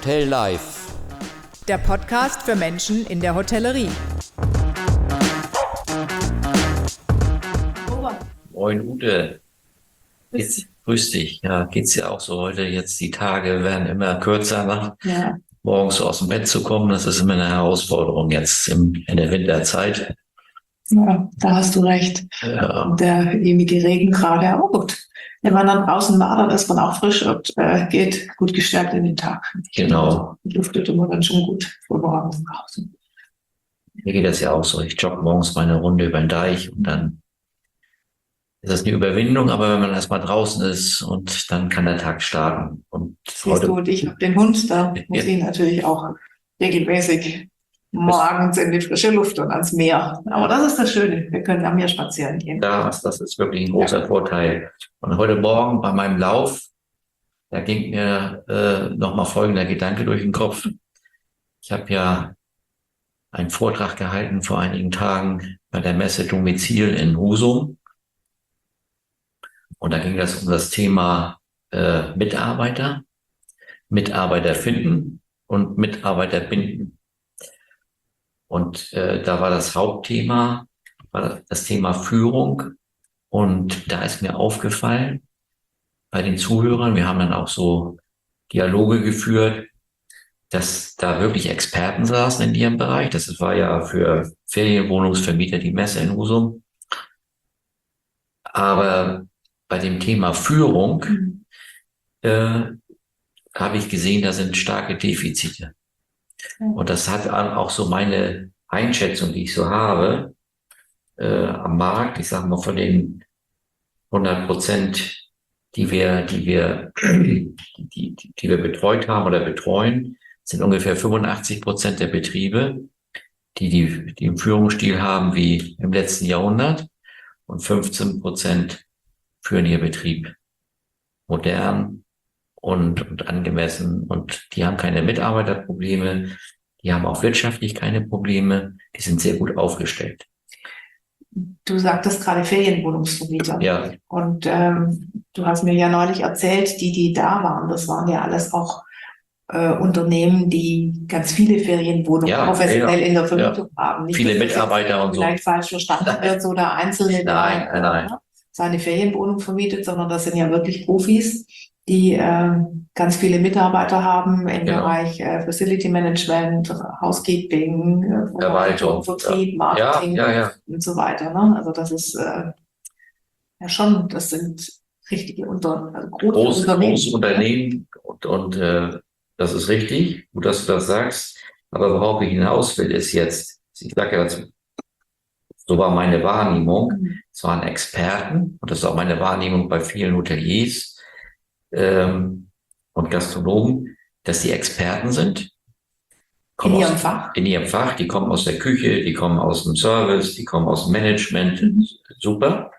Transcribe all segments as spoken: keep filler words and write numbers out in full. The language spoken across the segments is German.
Hotel Life. Der Podcast für Menschen in der Hotellerie. Moin Ute, geht's, grüß dich. Ja, geht's dir auch so heute? Jetzt die Tage werden immer kürzer, ne? Ja. Morgens so aus dem Bett zu kommen, das ist immer eine Herausforderung jetzt im, in der Winterzeit. Ja, da hast du recht. Ja. Und der ewige Regen gerade, aber gut. Wenn man dann draußen war, dann ist man auch frisch und äh, geht gut gestärkt in den Tag. Genau. Die luftet immer dann schon gut vor morgens draußen. Mir geht das ja auch so. Ich jogge morgens mal eine Runde über den Deich und dann ist das eine Überwindung, aber wenn man erstmal draußen ist und dann kann der Tag starten. Und Siehst heute, du, und ich habe den Hund, da muss ich natürlich auch regelmäßig morgens in die frische Luft und ans Meer. Aber das ist das Schöne, wir können am Meer spazieren gehen. das, das ist wirklich ein großer Vorteil. Und heute Morgen bei meinem Lauf, da ging mir äh, nochmal folgender Gedanke durch den Kopf. Ich habe ja einen Vortrag gehalten vor einigen Tagen bei der Messe Domizil in Husum. Und da ging das um das Thema äh, Mitarbeiter, Mitarbeiter finden und Mitarbeiter binden. Und äh, da war das Hauptthema, war das Thema Führung. Und da ist mir aufgefallen bei den Zuhörern, wir haben dann auch so Dialoge geführt, dass da wirklich Experten saßen in ihrem Bereich. Das war ja für Ferienwohnungsvermieter die Messe in Husum. Aber bei dem Thema Führung Mhm. äh, habe ich gesehen, da sind starke Defizite. Mhm. Und das hat auch so meine Einschätzung, die ich so habe, äh, am Markt. Ich sage mal, von den hundert Prozent, die wir, die wir, die, die, die wir betreut haben oder betreuen, sind ungefähr fünfundachtzig Prozent der Betriebe, die, die, die einen Führungsstil haben wie im letzten Jahrhundert, und fünfzehn Prozent führen ihr Betrieb modern und, und angemessen, und die haben keine Mitarbeiterprobleme, die haben auch wirtschaftlich keine Probleme, die sind sehr gut aufgestellt. Du sagtest gerade Ferienwohnungsvermieter. Ja, Und ähm, du hast mir ja neulich erzählt, die, die da waren, das waren ja alles auch äh, Unternehmen, die ganz viele Ferienwohnungen Ja, professionell ja, in der Vermietung haben. Nicht, viele dass das Mitarbeiter und so. vielleicht falsch verstanden wird, so der Einzelne, der Nein, nein, nein. äh, seine Ferienwohnung vermietet, sondern das sind ja wirklich Profis, die äh, ganz viele Mitarbeiter haben im Genau. Bereich äh, Facility Management, Housekeeping, äh, Verwaltung, Vertrieb, ja. Marketing Ja, ja, ja. und so weiter. Ne? Also das ist äh, ja schon, das sind richtige Unter also große Groß, Unternehmen. große Unternehmen, und, und äh, das ist richtig, gut, dass du das sagst. Aber worauf ich hinaus will, ist jetzt, ich sage ja, so war meine Wahrnehmung, Mhm. es waren Experten, und das ist auch meine Wahrnehmung bei vielen Hoteliers ähm, und Gastronomen, dass die Experten sind. In Kommen ihrem aus, Fach. in ihrem Fach, die kommen aus der Küche, die kommen aus dem Service, die kommen aus dem Management, Mhm. super.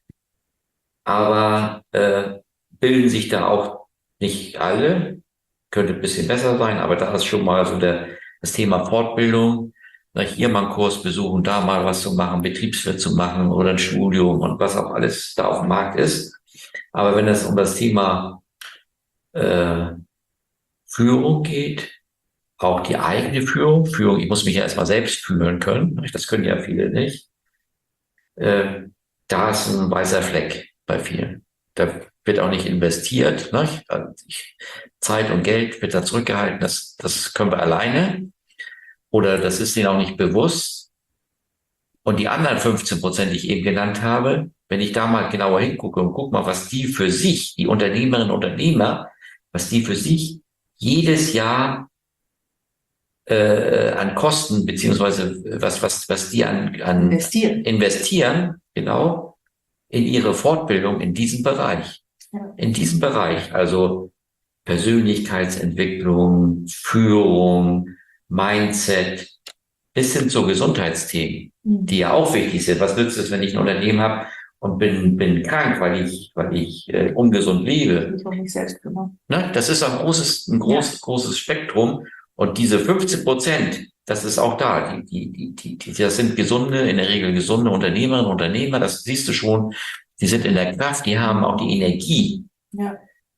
Aber äh, bilden sich da auch nicht alle, könnte ein bisschen besser sein, aber da ist schon mal so der, das Thema Fortbildung, na, hier mal einen Kurs besuchen, da mal was zu machen, Betriebswirt zu machen oder ein Studium und was auch alles da auf dem Markt ist. Aber wenn es um das Thema äh, Führung geht, auch die eigene Führung, Führung, ich muss mich ja erstmal selbst führen können, das können ja viele nicht, äh, da ist ein weißer Fleck bei vielen. Da wird auch nicht investiert, ne? Zeit und Geld wird da zurückgehalten, das, das können wir alleine, oder das ist denen auch nicht bewusst. Und die anderen fünfzehn Prozent, die ich eben genannt habe, wenn ich da mal genauer hingucke und guck mal, was die für sich, die Unternehmerinnen und Unternehmer, was die für sich jedes Jahr äh, an Kosten, beziehungsweise was, was, was die an, an Investieren. investieren, genau, in ihre Fortbildung in diesem Bereich. Ja. In diesem Bereich, also Persönlichkeitsentwicklung, Führung, Mindset, bis hin zu Gesundheitsthemen, Mhm. die ja auch wichtig sind. Was nützt es, wenn ich ein Unternehmen habe und bin, bin krank, weil ich, weil ich äh, ungesund lebe? Ich um mich selbst kümmern. Ne? Das ist ein großes, ein großes, großes Spektrum. Und diese fünfzehn Prozent, das ist auch da. Die, die, die, die, die, das sind gesunde, in der Regel gesunde Unternehmerinnen und Unternehmer. Das siehst du schon. Die sind in der Kraft, die haben auch die Energie, Ja.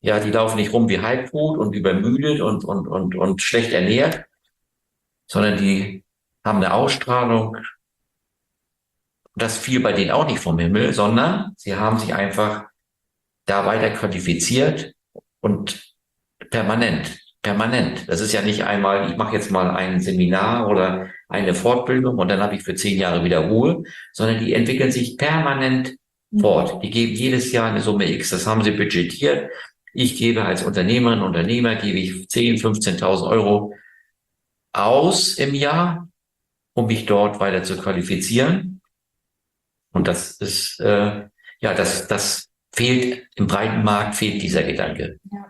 Ja, die laufen nicht rum wie Halbtot und übermüdet und, und, und, und schlecht ernährt, sondern die haben eine Ausstrahlung. Das fiel bei denen auch nicht vom Himmel, sondern sie haben sich einfach da weiter qualifiziert und permanent, permanent. Das ist ja nicht einmal, ich mache jetzt mal ein Seminar oder eine Fortbildung und dann habe ich für zehn Jahre wieder Ruhe, sondern die entwickeln sich permanent fort. Die geben jedes Jahr eine Summe X, das haben sie budgetiert. Ich gebe als Unternehmerin, Unternehmer, gebe ich zehntausend, fünfzehntausend Euro aus im Jahr, um mich dort weiter zu qualifizieren. Und das ist, äh, ja, das, das fehlt im breiten Markt, fehlt dieser Gedanke. Ja.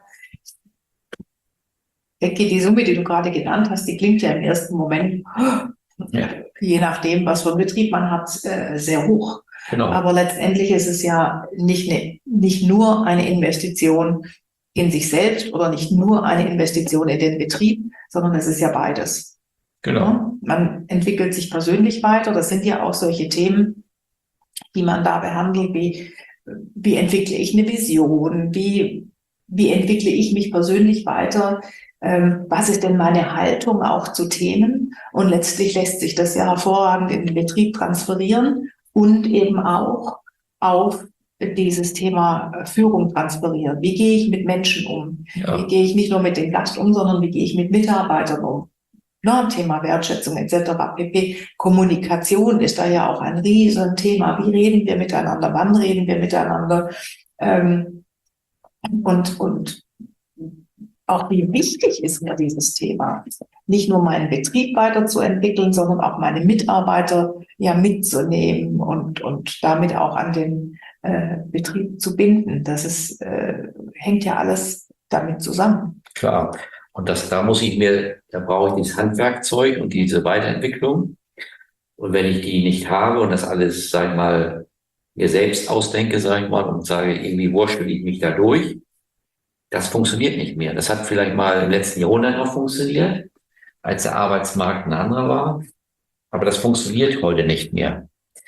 Denke, die Summe, die du gerade genannt hast, die klingt ja im ersten Moment, Ja. je nachdem, was für einen Betrieb man hat, äh, sehr hoch. Genau. Aber letztendlich ist es ja nicht, ne, nicht nur eine Investition in sich selbst oder nicht nur eine Investition in den Betrieb, sondern es ist ja beides. Genau. Ja? Man entwickelt sich persönlich weiter. Das sind ja auch solche Themen, die man da behandelt, wie, wie entwickle ich eine Vision, wie, wie entwickle ich mich persönlich weiter, ähm, was ist denn meine Haltung auch zu Themen, und letztlich lässt sich das ja hervorragend in den Betrieb transferieren und eben auch auf dieses Thema Führung transferieren. Wie gehe ich mit Menschen um? Ja. Wie gehe ich nicht nur mit dem Gast um, sondern wie gehe ich mit Mitarbeitern um? Na, Thema Wertschätzung et cetera pp. Kommunikation ist da ja auch ein Riesenthema. Wie reden wir miteinander? Wann reden wir miteinander? Ähm, und, und auch wie wichtig ist mir dieses Thema? Nicht nur meinen Betrieb weiterzuentwickeln, sondern auch meine Mitarbeiter ja mitzunehmen und, und damit auch an den äh, Betrieb zu binden. Das ist, äh, hängt ja alles damit zusammen. Klar. Und das, da muss ich mir, da brauche ich dieses Handwerkzeug und diese Weiterentwicklung. Und wenn ich die nicht habe und das alles, sag ich mal, mir selbst ausdenke, sag ich mal, und sage, irgendwie wurschtel ich mich da durch, das funktioniert nicht mehr. Das hat vielleicht mal im letzten Jahrhundert noch funktioniert, als der Arbeitsmarkt ein anderer war. Aber das funktioniert heute nicht mehr.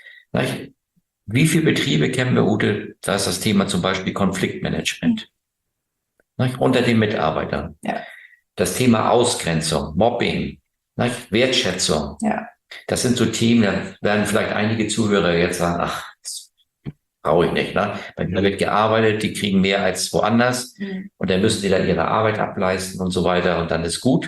Wie viele Betriebe kennen wir, Ute? Da ist das Thema zum Beispiel Konfliktmanagement. Unter den Mitarbeitern. Ja. Das Thema Ausgrenzung, Mobbing, Wertschätzung. Ja. Das sind so Themen, da werden vielleicht einige Zuhörer jetzt sagen, ach, das brauche ich nicht. Ne? Bei mir wird gearbeitet, die kriegen mehr als woanders mhm. und dann müssen die dann ihre Arbeit ableisten und so weiter und dann ist gut.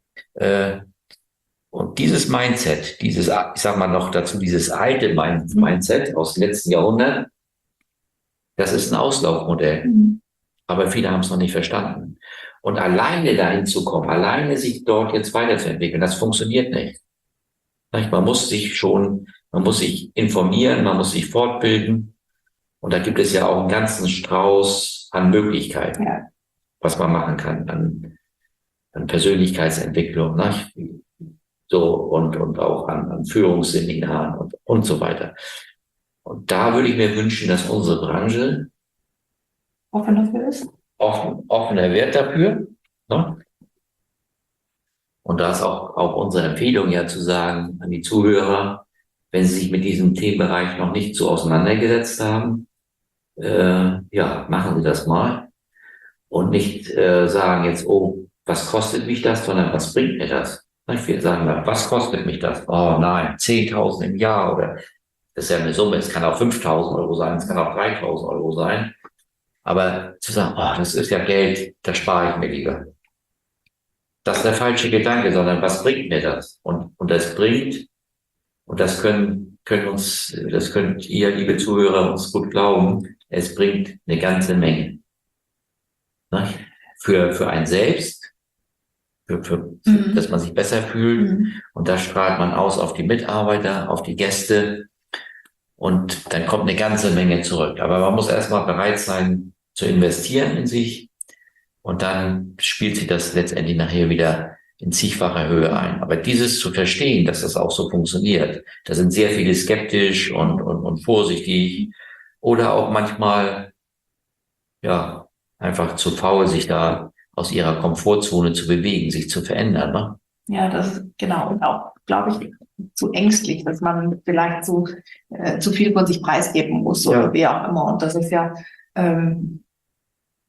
Und dieses Mindset, dieses, ich sag mal noch dazu, dieses alte Mindset aus dem letzten Jahrhundert, das ist ein Auslaufmodell. Mhm. Aber viele haben es noch nicht verstanden. Und alleine dahin zu kommen, alleine sich dort jetzt weiterzuentwickeln, das funktioniert nicht. Man muss sich schon, man muss sich informieren, man muss sich fortbilden. Und da gibt es ja auch einen ganzen Strauß an Möglichkeiten, ja. was man machen kann, an, an Persönlichkeitsentwicklung, ne? so, und, und auch an, an Führungsseminaren und, und so weiter. Und da würde ich mir wünschen, dass unsere Branche offen dafür ist. Offen, offener wird dafür. Ne? Und da ist auch, auch unsere Empfehlung ja zu sagen an die Zuhörer, wenn sie sich mit diesem Themenbereich noch nicht so auseinandergesetzt haben, äh, ja, machen Sie das mal. Und nicht äh, sagen jetzt, oh, was kostet mich das, sondern was bringt mir das? Ich will sagen, was kostet mich das? Oh nein, zehntausend im Jahr oder das ist ja eine Summe, es kann auch fünftausend Euro sein, es kann auch dreitausend Euro sein. Aber zu sagen, oh, das ist ja Geld, das spare ich mir lieber. Das ist der falsche Gedanke, sondern was bringt mir das? Und, und das bringt, und das können, können uns, das könnt ihr, liebe Zuhörer, uns gut glauben, es bringt eine ganze Menge. Ne? Für, für einen selbst, für, für, mhm. dass man sich besser fühlt. Mhm. Und da strahlt man aus auf die Mitarbeiter, auf die Gäste. Und dann kommt eine ganze Menge zurück. Aber man muss erstmal bereit sein, zu investieren in sich. Und dann spielt sich das letztendlich nachher wieder in zigfacher Höhe ein. Aber dieses zu verstehen, dass das auch so funktioniert, da sind sehr viele skeptisch und, und, und vorsichtig. Oder auch manchmal, ja, einfach zu faul, sich da aus ihrer Komfortzone zu bewegen, sich zu verändern. Ne? Ja, das ist genau. Und auch, glaube ich, zu ängstlich, dass man vielleicht zu, äh, zu viel von sich preisgeben muss oder ja. wie auch immer. Und das ist ja, ähm,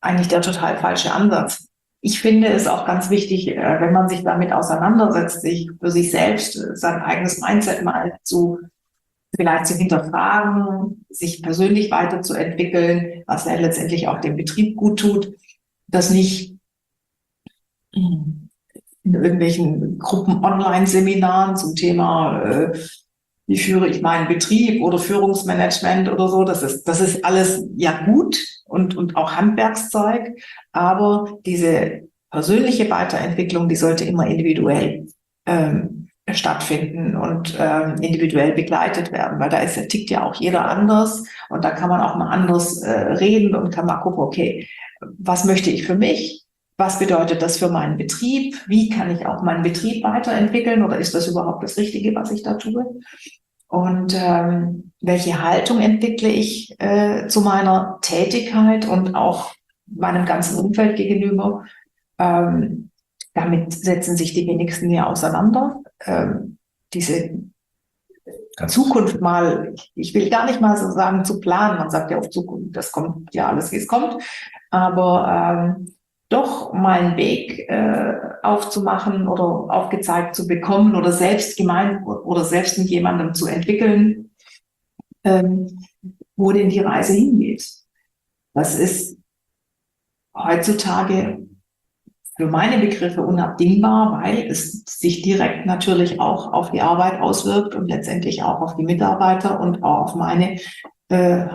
eigentlich der total falsche Ansatz. Ich finde es auch ganz wichtig, wenn man sich damit auseinandersetzt, sich für sich selbst sein eigenes Mindset mal zu vielleicht zu hinterfragen, sich persönlich weiterzuentwickeln, was ja letztendlich auch dem Betrieb gut tut, das nicht in irgendwelchen Gruppen-Online-Seminaren zum Thema, äh, wie führe ich meinen Betrieb oder Führungsmanagement oder so, das ist, das ist alles ja gut und, und auch Handwerkszeug, aber diese persönliche Weiterentwicklung, die sollte immer individuell ähm, stattfinden und ähm, individuell begleitet werden, weil da ist, tickt ja auch jeder anders und da kann man auch mal anders äh, reden und kann mal gucken, okay, was möchte ich für mich? Was bedeutet das für meinen Betrieb? Wie kann ich auch meinen Betrieb weiterentwickeln oder ist das überhaupt das Richtige, was ich da tue? Und ähm, welche Haltung entwickle ich äh, zu meiner Tätigkeit und auch meinem ganzen Umfeld gegenüber? Ähm, damit setzen sich die wenigsten ja auseinander. Ähm, diese Ganz Zukunft mal, ich will gar nicht mal so sagen zu planen, man sagt ja auf Zukunft, das kommt ja alles, wie es kommt, aber ähm, doch mal einen Weg äh, aufzumachen oder aufgezeigt zu bekommen oder selbst gemein oder selbst mit jemandem zu entwickeln, ähm, wo denn die Reise hingeht. Das ist heutzutage für meine Begriffe unabdingbar, weil es sich direkt natürlich auch auf die Arbeit auswirkt und letztendlich auch auf die Mitarbeiter und auch auf meine äh,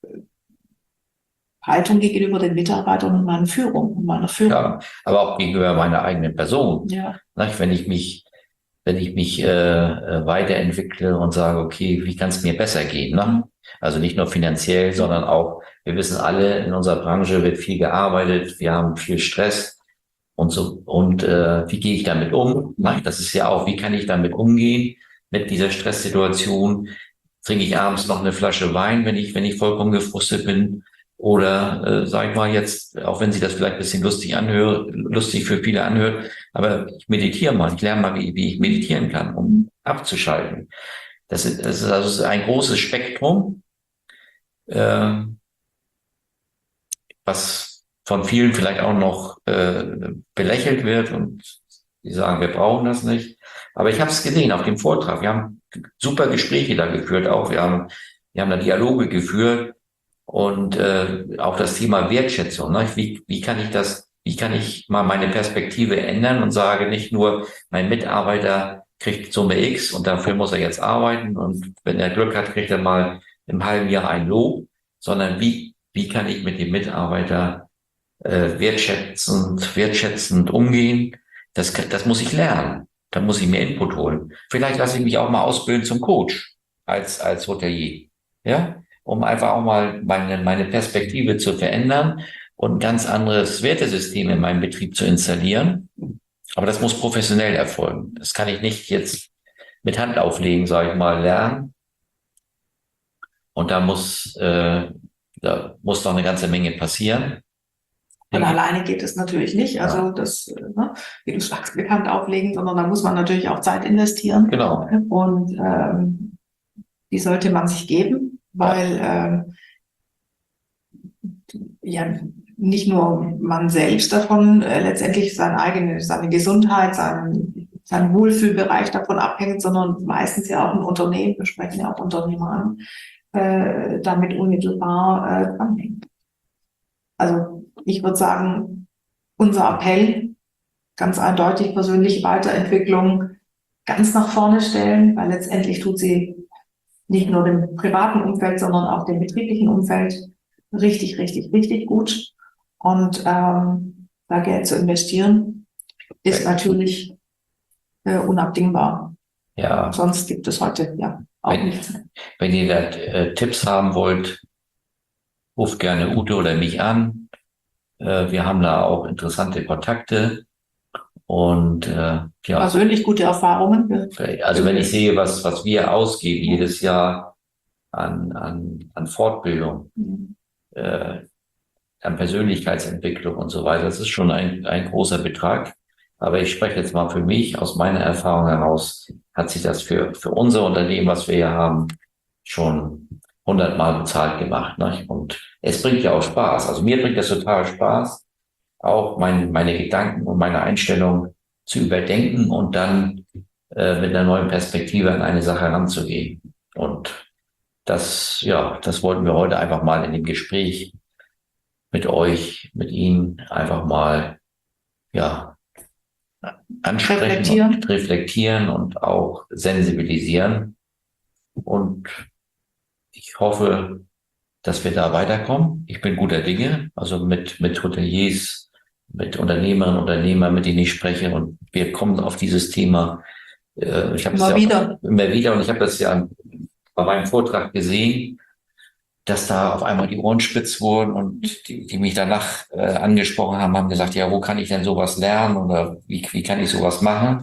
Haltung gegenüber den Mitarbeitern und meiner Führung und meiner Führung. Ja, aber auch gegenüber meiner eigenen Person. Ja. Wenn ich mich, wenn ich mich äh, weiterentwickle und sage, okay, wie kann es mir besser gehen? Ne? Also nicht nur finanziell, sondern auch, wir wissen alle, in unserer Branche wird viel gearbeitet, wir haben viel Stress. Und so, und äh, wie gehe ich damit um? Das ist ja auch, wie kann ich damit umgehen mit dieser Stresssituation? Trinke ich abends noch eine Flasche Wein, wenn ich, wenn ich vollkommen gefrustet bin? Oder äh, sag ich mal jetzt, auch wenn sich das vielleicht ein bisschen lustig anhört, lustig für viele anhört, aber ich meditiere mal, ich lerne mal, wie, wie ich meditieren kann, um abzuschalten. Das ist, das ist also ein großes Spektrum, äh, was von vielen vielleicht auch noch äh, belächelt wird und die sagen, wir brauchen das nicht. Aber ich habe es gesehen auf dem Vortrag. Wir haben super Gespräche da geführt, auch wir haben wir haben da Dialoge geführt und äh, auch das Thema Wertschätzung. Ne? Wie wie kann ich das? Wie kann ich mal meine Perspektive ändern und sage nicht nur, mein Mitarbeiter kriegt Summe X und dafür muss er jetzt arbeiten und wenn er Glück hat, kriegt er mal im halben Jahr ein Lob, sondern wie wie kann ich mit dem Mitarbeiter Äh, wertschätzend, wertschätzend umgehen, das, das muss ich lernen. Da muss ich mir Input holen. Vielleicht lasse ich mich auch mal ausbilden zum Coach als, als Hotelier. Ja, um einfach auch mal meine, meine Perspektive zu verändern und ein ganz anderes Wertesystem in meinem Betrieb zu installieren. Aber das muss professionell erfolgen. Das kann ich nicht jetzt mit Hand auflegen, sage ich mal, lernen. Und da muss, äh, da muss noch eine ganze Menge passieren. Und alleine geht es natürlich nicht, also ja. das, ne, wie du sagst, mit Hand auflegen, sondern da muss man natürlich auch Zeit investieren. Genau. Und ähm, die sollte man sich geben, weil ähm, ja nicht nur man selbst davon äh, letztendlich seine eigene, seine Gesundheit, sein, sein Wohlfühlbereich davon abhängt, sondern meistens ja auch ein Unternehmen, wir sprechen ja auch Unternehmer an, äh, damit unmittelbar äh, dranhängt. Also ich würde sagen, unser Appell, ganz eindeutig persönliche Weiterentwicklung ganz nach vorne stellen, weil letztendlich tut sie nicht nur dem privaten Umfeld, sondern auch dem betrieblichen Umfeld richtig, richtig, richtig gut. Und ähm, da Geld zu investieren, ist natürlich äh, unabdingbar. Ja. Sonst gibt es heute ja auch wenn, nichts. Wenn ihr da äh, Tipps haben wollt, ruft gerne Ute oder mich an. Äh, wir haben da auch interessante Kontakte. Und äh, ja. Persönlich gute Erfahrungen. Also wenn ich sehe, was was wir ausgeben jedes Jahr an an an Fortbildung, mhm. äh, an Persönlichkeitsentwicklung und so weiter, das ist schon ein ein großer Betrag. Aber ich spreche jetzt mal für mich, aus meiner Erfahrung heraus, hat sich das für für unser Unternehmen, was wir hier haben, schon hundertmal bezahlt gemacht. Ne? Und es bringt ja auch Spaß. Also mir bringt das total Spaß, auch mein, meine Gedanken und meine Einstellung zu überdenken und dann äh, mit einer neuen Perspektive an eine Sache heranzugehen. Und das, ja, das wollten wir heute einfach mal in dem Gespräch mit euch, mit Ihnen einfach mal, ja, ansprechen Reflektieren. und reflektieren und auch sensibilisieren. Und ich hoffe, dass wir da weiterkommen. Ich bin guter Dinge, also mit, mit Hoteliers, mit Unternehmerinnen, Unternehmern, mit denen ich spreche. Und wir kommen auf dieses Thema. Äh, ich habe es Immer ja wieder. immer wieder und ich habe das ja bei meinem Vortrag gesehen, dass da auf einmal die Ohren spitz wurden und die, die mich danach äh, angesprochen haben, haben gesagt, ja, wo kann ich denn sowas lernen oder wie, wie kann ich sowas machen?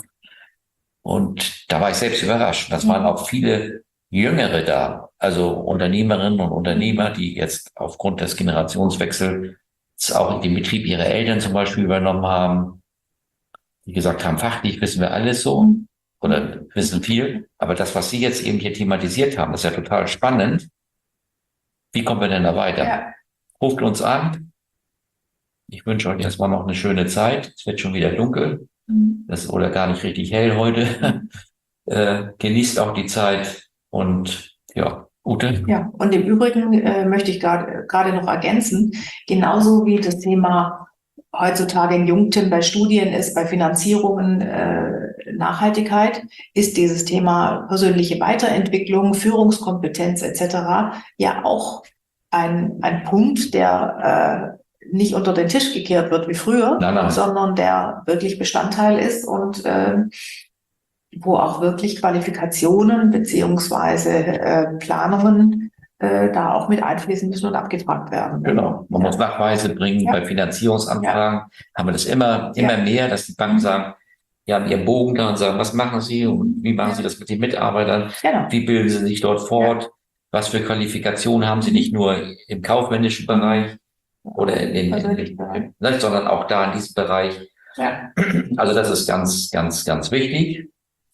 Und da war ich selbst überrascht. Das waren auch viele Jüngere da, also Unternehmerinnen und Unternehmer, die jetzt aufgrund des Generationswechsels auch den Betrieb ihrer Eltern zum Beispiel übernommen haben, die gesagt haben, fachlich wissen wir alles so oder wissen viel, aber das, was Sie jetzt eben hier thematisiert haben, ist ja total spannend. Wie kommen wir denn da weiter? Ja. Ruft uns an. Ich wünsche euch erstmal noch eine schöne Zeit. Es wird schon wieder dunkel. Das ist oder gar nicht richtig hell heute. äh, genießt auch die Zeit und ja, Ute. Ja, und im Übrigen äh, möchte ich gerade gerade noch ergänzen, genauso wie das Thema heutzutage in Jungtim bei Studien ist, bei Finanzierungen, äh, Nachhaltigkeit, ist dieses Thema persönliche Weiterentwicklung, Führungskompetenz et cetera ja auch ein, ein Punkt, der äh, nicht unter den Tisch gekehrt wird wie früher, Nein, nein. sondern der wirklich Bestandteil ist und äh, wo auch wirklich Qualifikationen beziehungsweise äh, Planungen äh, da auch mit einfließen müssen und abgefragt werden. Genau. Man ja. muss Nachweise bringen. Ja. Bei Finanzierungsanfragen ja. haben wir das immer, immer ja. mehr, dass die Banken sagen, die haben ihren Bogen da und sagen, was machen Sie und wie machen ja. Sie das mit den Mitarbeitern? Genau. Wie bilden Sie sich dort fort? Ja. Was für Qualifikationen haben Sie nicht nur im kaufmännischen Bereich oder in den, in den, in, ne, sondern auch da in diesem Bereich. Ja. Also das ist ganz, ganz, ganz wichtig.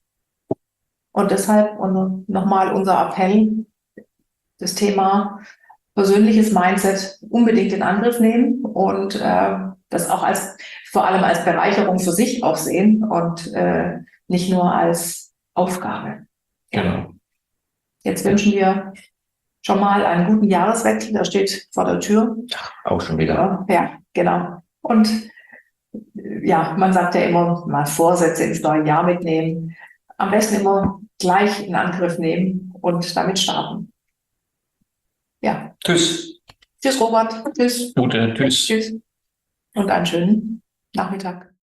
Und deshalb nochmal unser Appell, das Thema persönliches Mindset unbedingt in Angriff nehmen und äh, das auch als vor allem als Bereicherung für sich auch sehen und äh, nicht nur als Aufgabe. Genau. Jetzt wünschen wir schon mal einen guten Jahreswechsel, der steht vor der Tür. Auch schon wieder. Ja, genau. Und ja, man sagt ja immer, mal Vorsätze ins neue Jahr mitnehmen. Am besten immer gleich in Angriff nehmen und damit starten. Ja. Tschüss. Tschüss, Robert. Tschüss. Gute, tschüss. Tschüss. Und einen schönen Nachmittag.